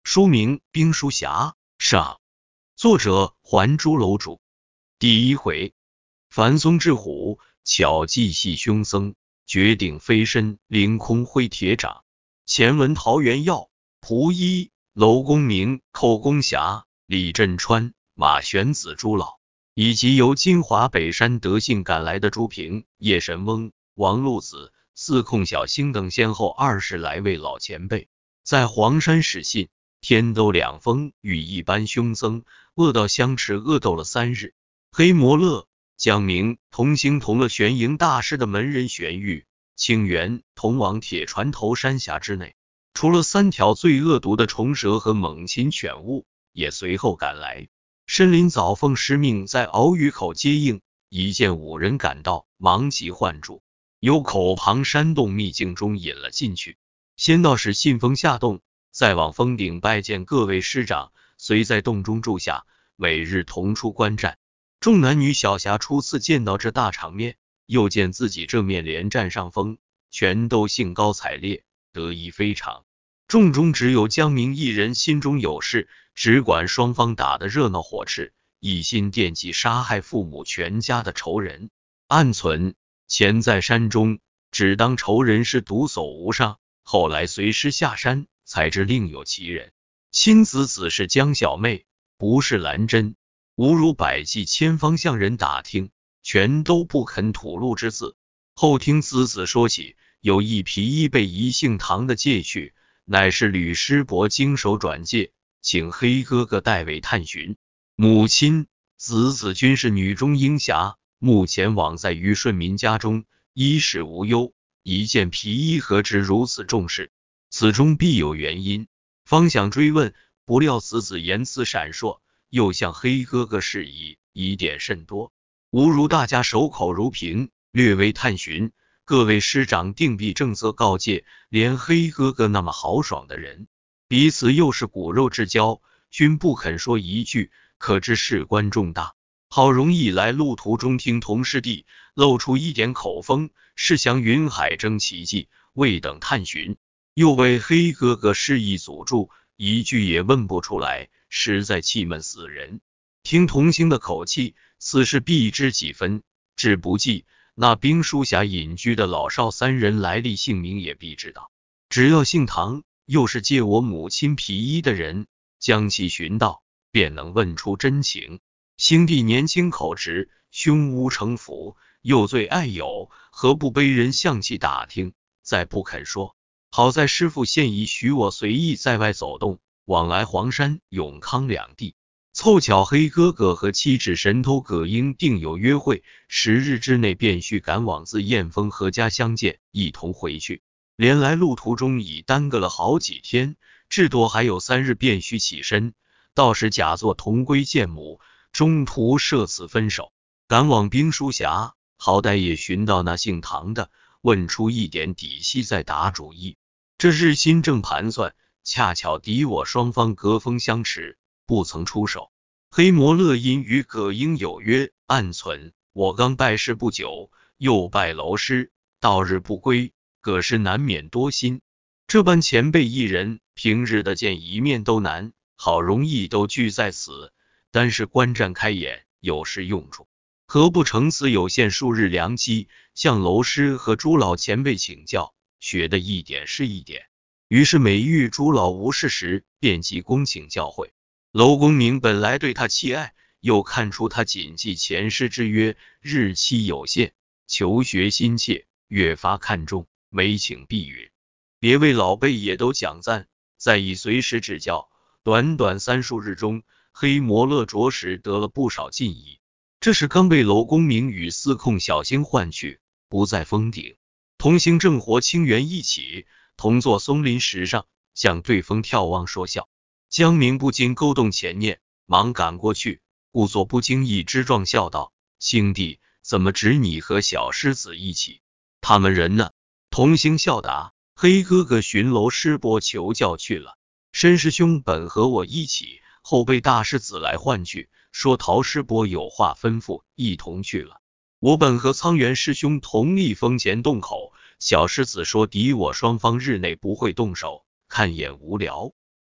书名《兵书侠》上，作者还珠楼主。第一回，樊松制虎，巧计系凶僧，绝顶飞身，凌空挥铁掌。前文桃源耀、蒲一、楼公明、寇公侠、李振川、马玄子朱老，以及由金华北山德信赶来的朱平、叶神翁、王禄子、司空小星等先后20来位老前辈，在黄山使信，天都两峰，与一般凶僧恶道相持，恶斗了3日。黑摩勒、江明同行同了玄营大师的门人玄玉、清源同往铁船头山峡之内，除了3条最恶毒的虫蛇和猛禽犬物，也随后赶来。申林早奉师命在鳌鱼口接应，一见5人赶到，忙急唤住，由口旁山洞秘境中引了进去。先到使信封下洞，再往峰顶拜见各位师长，随在洞中住下，每日同出观战。众男女小侠初次见到这大场面，又见自己正面连占上风，全都兴高采烈，得意非常。众中只有江明一人心中有事，只管双方打得热闹火炽，一心惦记杀害父母全家的仇人，暗存潜在山中，只当仇人是独叟无上。后来随师下山，才知另有其人。亲子子是江小妹，不是兰真。吾如百计千方向人打听，全都不肯吐露之字。后听子子说起，有一皮衣被一姓唐的借去，乃是吕师伯经手转介，请黑哥哥代为探寻。母亲子子均是女中英侠，目前往在于顺民家中，衣食无忧。一件皮衣何知如此重视，此中必有原因。方想追问，不料子子言辞闪烁，又向黑哥哥示意，疑点甚多。吾如大家守口如瓶，略微探寻，各位师长定必正色告诫，连黑哥哥那么豪爽的人，彼此又是骨肉之交，均不肯说一句，可知事关重大。好容易来路途中听同师弟露出一点口风，是想云海争奇迹，未等探寻，又为黑哥哥示意阻住，一句也问不出来，实在气闷死人。听同行的口气，此事必知几分，只不记那兵书侠隐居的老少3人来历姓名也必知道。只要姓唐，又是借我母亲皮衣的人，将其寻到，便能问出真情。兄弟年轻口直，胸无城府，又最爱友，何不背人向其打听，再不肯说。好在师父现已许我随意在外走动，往来黄山、永康两地。凑巧黑哥哥和7指神偷葛英定有约会，10日之内便须赶往自燕峰何家相见，一同回去。连来路途中已耽搁了好几天，至多还有3日便须起身，到时假作同归见母，中途设此分手。赶往兵书峡，好歹也寻到那姓唐的，问出一点底细再打主意。这日心正盘算，恰巧敌我双方隔风相持，不曾出手。黑摩勒因与葛英有约，暗存我刚拜师不久，又拜楼师，到日不归，葛师难免多心。这般前辈一人，平日的见一面都难，好容易都聚在此，单是观战开眼，有事用处，何不乘此有限数日良机，向楼师和朱老前辈请教，学的一点是一点。于是每遇朱老无事时，便即恭请教诲。楼公明本来对他弃爱，又看出他谨记前师之约，日期有限，求学心切，越发看重，每请避允。别位老辈也都讲赞，再以随时指教。短短30数日中，黑摩勒着实得了不少进益。这时刚被楼公明与司空小星唤去，不在峰顶，同行正活清源一起，同坐松林石上，向对风眺望说笑。江明不禁勾动前念，忙赶过去，故作不经意之状，笑道：兄弟，怎么只你和小狮子一起？他们人呢？同行笑答：黑哥哥寻楼师伯求教去了。申师兄本和我一起，后被大师子来唤去，说陶师伯有话吩咐，一同去了。我本和苍元师兄同立峰前洞口，小狮子说敌我双方日内不会动手，看眼无聊，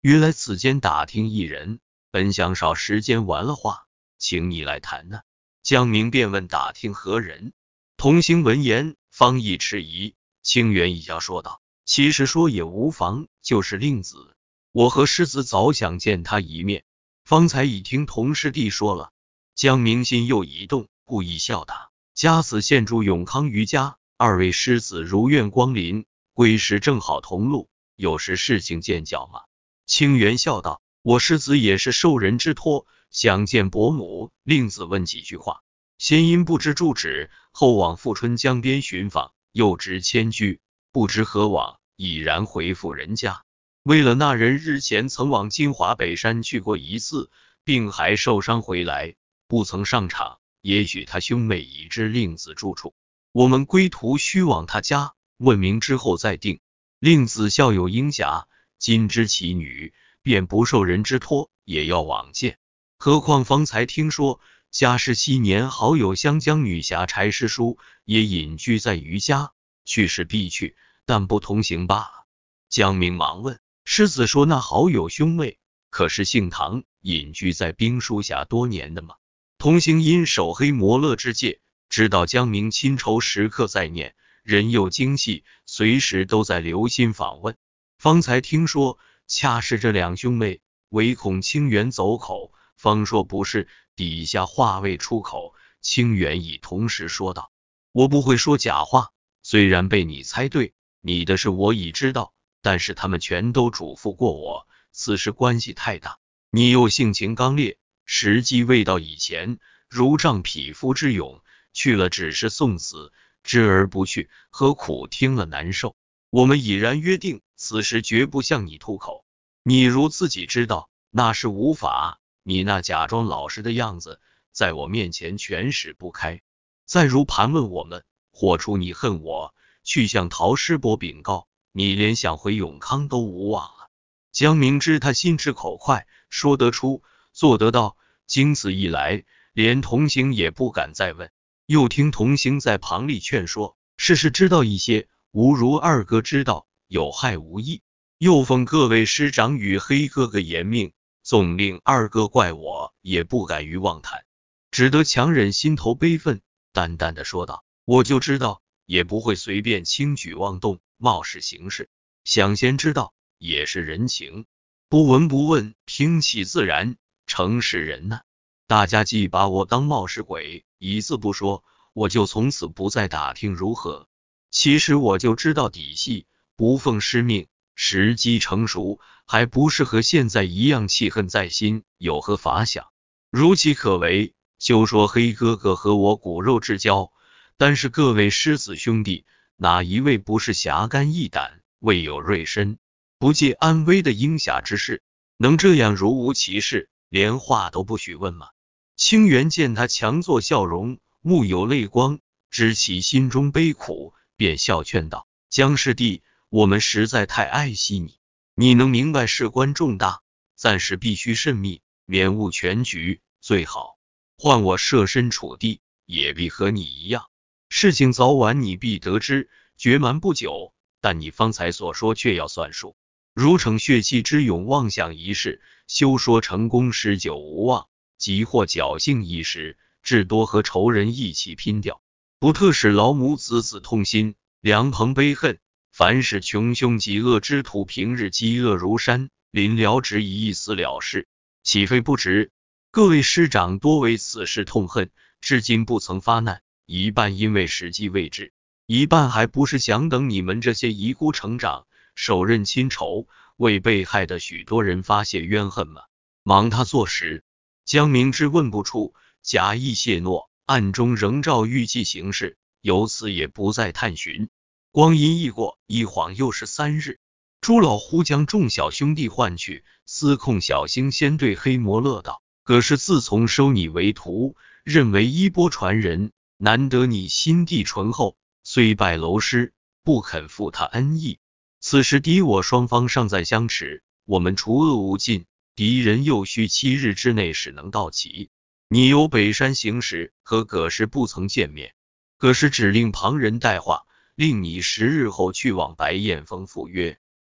约来此间打听一人，本想少时间完了话，请你来谈呢。江明便问打听何人。童行闻言，方亦迟疑，清源一笑说道：其实说也无妨，就是令子，我和师子早想见他一面，方才已听童师弟说了。江明心又一动，故意笑答：家子现住永康余家，二位师子如愿光临，归时正好同路，有时事情见教吗？清源笑道：我师子也是受人之托，想见伯母。令子问几句话，先因不知住址，后往富春江边寻访，又值迁居，不知何往，已然回复人家。为了那人日前曾往金华北山去过一次，并还受伤回来，不曾上场，也许他兄妹已知令子住处，我们归途须往他家问明之后再定。令子孝有英侠，今知其女，便不受人之托，也要往见。何况方才听说家世7年好友湘江女侠柴师叔也隐居在余家，去时必去，但不同行罢了。江明忙问：师子说那好友兄妹可是姓唐，隐居在兵书峡多年的吗？同行因守黑摩勒之戒，知道江明亲仇时刻在念，人又精细，随时都在留心访问。方才听说恰是这两兄妹，唯恐清源走口，方说不是，底下话未出口，清源已同时说道：我不会说假话，虽然被你猜对，你的事我已知道，但是他们全都嘱咐过我，此事关系太大，你又性情刚烈，时机未到以前，如仗匹夫之勇，去了只是送死，知而不去，何苦听了难受？我们已然约定，此时绝不向你吐口。你如自己知道，那是无法。你那假装老实的样子，在我面前全使不开。再如盘问我们，或出你恨我，去向陶师伯禀告，你连想回永康都无望了。江明知他心直口快，说得出，做得到，经此一来，连同行也不敢再问。又听同行在旁里劝说，事知道一些，吾如二哥知道，有害无益。又奉各位师长与黑哥哥严命，纵令二哥怪我，也不敢于妄谈，只得强忍心头悲愤，淡淡的说道：我就知道，也不会随便轻举妄动，冒失行事，想先知道也是人情，不闻不问，听其自然，诚是人呢。大家既把我当冒失鬼，一字不说，我就从此不再打听如何。其实我就知道底细，不奉师命，时机成熟，还不是和现在一样气恨在心，有何法想？如其可为，就说黑哥哥和我骨肉之交，但是各位师子兄弟，哪一位不是侠肝义胆，未有锐身，不借安危的鹰侠之士，能这样如无其事，连话都不许问吗？清源见他强作笑容，目有泪光，知其心中悲苦，便笑劝道：江师弟，我们实在太爱惜你，你能明白事关重大，暂时必须慎密，免误全局，最好换我设身处地，也必和你一样，事情早晚你必得知，绝瞒不久。但你方才所说却要算数，如逞血气之勇妄想一事，休说成功施久无望，即或侥幸一时，至多和仇人一起拼掉，不特使老母子子痛心，良朋悲恨。凡是穷凶极恶之徒，平日饥饿如山，临了只以一死了事，岂非不值？各位师长多为此事痛恨，至今不曾发难，一半因为时机未至，一半还不是想等你们这些遗孤成长，手刃亲仇，为被害的许多人发泄冤恨吗？忙他做时，江明之问不出，假意谢诺，暗中仍照预计行事，由此也不再探寻。光阴一过，一晃又是3日，朱老忽将众小兄弟唤去，司空小星先对黑摩勒道：可是自从收你为徒，认为衣钵传人，难得你心地醇厚，虽拜楼师，不肯负他恩义。此时敌我双方尚在相持，我们除恶务尽，敌人又需7日之内使能到齐。你由北山行时，和葛氏不曾见面，葛氏只令旁人带话，令你10日后去往白燕峰赴约。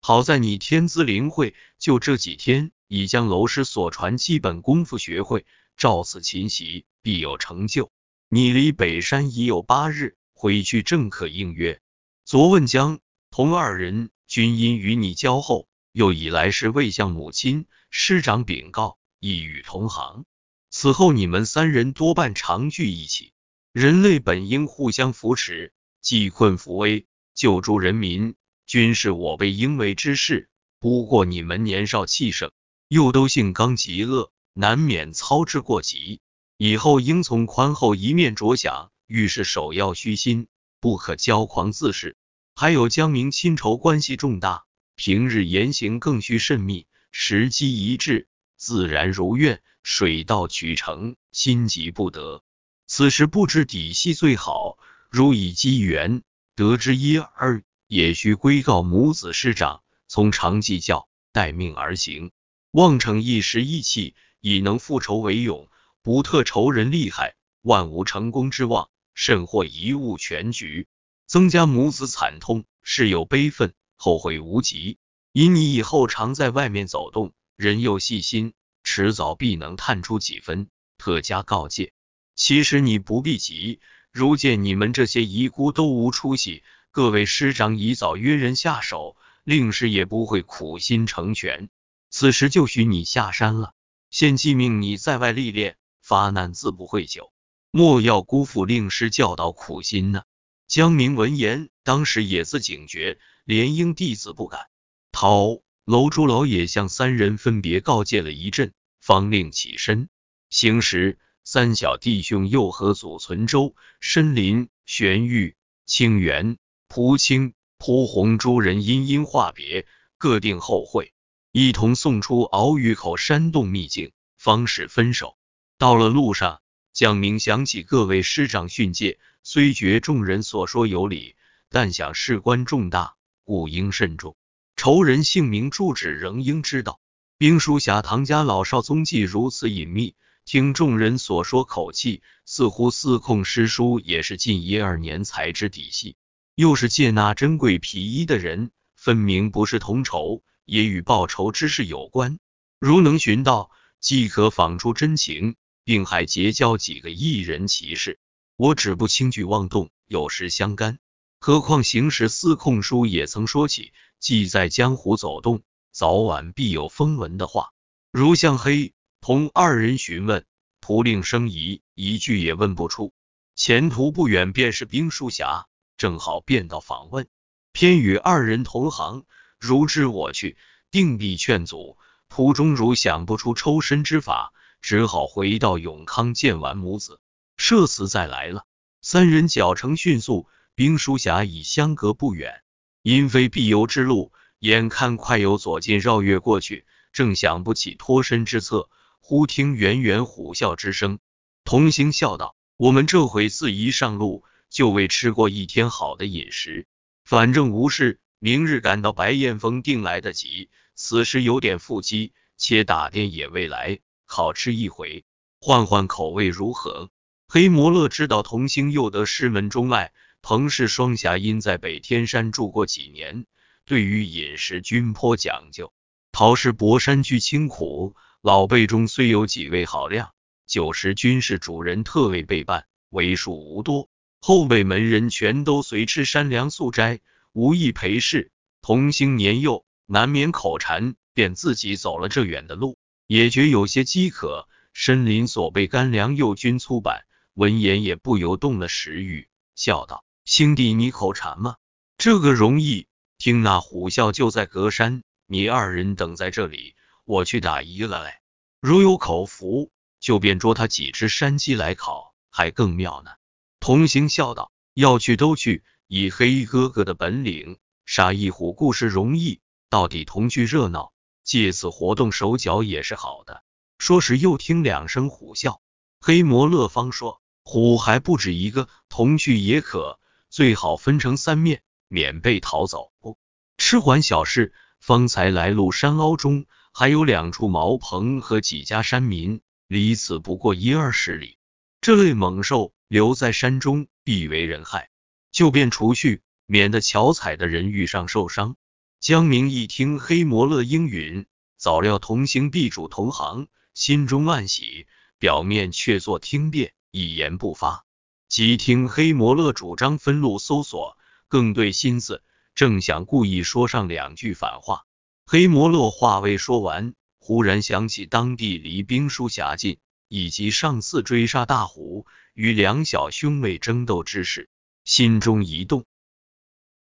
好在你天资灵慧，就这几天已将娄师所传基本功夫学会，照此勤习，必有成就。你离北山已有8日，回去正可应约。昨问江、童二人均因与你交厚，又以来时未向母亲、师长禀告，亦与同行。此后你们3人多半常聚一起。人类本应互相扶持，济困扶危，救助人民，均是我辈应为之事。不过你们年少气盛，又都性刚极恶，难免操之过急。以后应从宽厚一面着想，遇事首要虚心，不可骄狂自恃。还有江明亲仇关系重大，平日言行更需慎密，时机一至，自然如愿，水到渠成，心急不得。此时不知底细最好，如以机缘得知一二，也需归告母子师长，从长计较，待命而行。望逞一时意气，以能复仇为勇，不特仇人厉害，万无成功之望，甚或贻误全局，增加母子惨痛，事有悲愤，后悔无及。因你以后常在外面走动，人又细心，迟早必能探出几分，特加告诫。其实你不必急，如见你们这些遗孤都无出息，各位师长已早约人下手，令师也不会苦心成全。此时就许你下山了，现既命你在外历练，发难自不会久，莫要辜负令师教导苦心呢。江明闻言，当时也自警觉，连应弟子不敢逃。楼主老也向3人分别告诫了一阵，方令起身行时。3小弟兄又合组存州、深林、玄玉、清源、蒲青、蒲洪诸人因话别，各定后会，一同送出鳌鱼口山洞秘境，方始分手。到了路上，江明想起各位师长训诫，虽觉众人所说有理，但想事关重大，故应慎重。仇人姓名住址仍应知道。兵书侠唐家老少踪迹如此隐秘，听众人所说口气，似乎司空师叔也是近1-2年才知底细，又是借那珍贵皮衣的人，分明不是同仇，也与报仇之事有关。如能寻到，即可访出真情，并还结交几个异人骑士。我只不轻举妄动，有时相干。何况行时司空叔也曾说起，既在江湖走动，早晚必有风闻的话。如向黑、童2人询问，徒令生疑，一句也问不出。前途不远便是兵书侠，正好便到访问。偏与2人同行，如知我去，定必劝阻。途中如想不出抽身之法，只好回到永康见完母子，社死再来了。3人脚程迅速，兵书侠已相隔不远，因非必由之路，眼看快有左近绕月过去，正想不起脱身之策，忽听远远虎啸之声。童星笑道：我们这回自一上路，就未吃过一天好的饮食，反正无事，明日赶到白燕峰定来得及。此时有点腹饥，且打电也未来，好吃一回，换换口味如何？黑摩勒知道童星又得师门中爱，彭氏双侠因在北天山住过几年，对于饮食均颇讲究。陶氏博山居清苦，老辈中虽有几位好量，酒食均是主人特为备办，为数无多。后辈门人全都随吃山粮素斋，无意陪侍。童星年幼，难免口馋，便自己走了这远的路，也觉有些饥渴。深林所备干粮又均粗板，闻言也不由动了食欲，笑道：兄弟，你口馋吗？这个容易，听那虎啸就在隔山，你2人等在这里，我去打一了来。如有口福，就便捉他几只山鸡来烤，还更妙呢。童行笑道：要去都去，以黑哥哥的本领，杀一虎固是容易，到底同聚热闹，借此活动手脚也是好的。说时又听2声虎啸，黑摩勒方说：虎还不止一个，同去也可，最好分成3面，免被逃走。吃完小事，方才来路山凹中，还有2处茅棚和几家山民，离此不过1-20里。这类猛兽留在山中，必为人害，就便除去，免得巧采的人遇上受伤。 江明一听黑摩勒应允，早料同行必主同行，心中暗喜，表面却作听辩，一言不发。即听黑摩勒主张分路搜索，更对心思，正想故意说上2句反话。黑摩勒话未说完，忽然想起当地离兵书辖近，以及上次追杀大虎与2小兄妹争斗之事，心中一动，